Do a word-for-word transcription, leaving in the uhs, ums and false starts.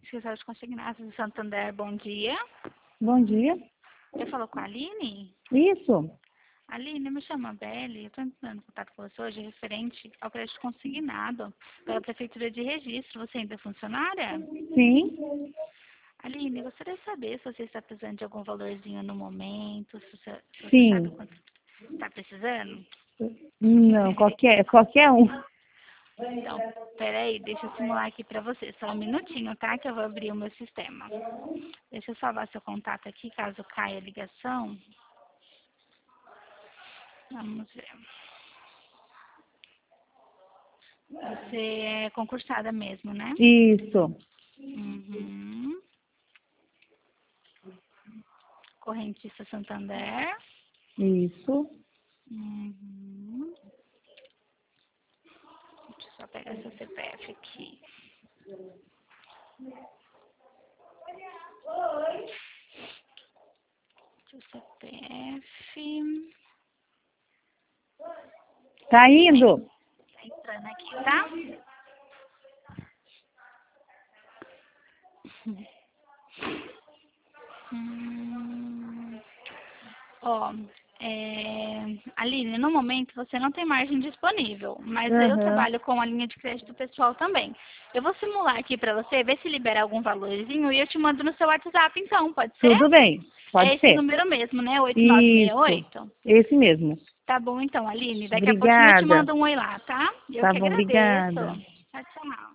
Escritório de Consignados do Santander, bom dia. Bom dia. Você falou com a Aline? Isso. Aline, me chama Beli, eu estou entrando em contato com você hoje referente ao crédito consignado pela Prefeitura de Registro. Você ainda é funcionária? Sim. Aline, eu gostaria de saber se você está precisando de algum valorzinho no momento, se você, se você Sim. sabe quanto está precisando. Não, qualquer, qualquer um. Então, peraí, deixa eu simular aqui para você. Só um minutinho, tá? Que eu vou abrir o meu sistema. Deixa eu salvar seu contato aqui, caso caia a ligação. Vamos ver. Você é concursada mesmo, né? Isso. Uhum. Correntista Santander. Isso. Uhum. Deixa eu só pegar seu C P F aqui. Seu C P F. Tá indo? Tá entrando aqui, tá? Hum. Ó, é... Aline, no momento você não tem margem disponível, mas eu Aham. trabalho com a linha de crédito pessoal também. Eu vou simular aqui pra você, ver se libera algum valorzinho e eu te mando no seu WhatsApp então, pode ser? Tudo bem. Pode É esse ser. número mesmo, né? oito nove seis Isso. oito. Esse mesmo. Tá bom então, Aline. Daqui a pouquinho eu te Obrigada. mando um oi lá, tá? Eu Tá que bom, agradeço. obrigada. Tchau, tchau.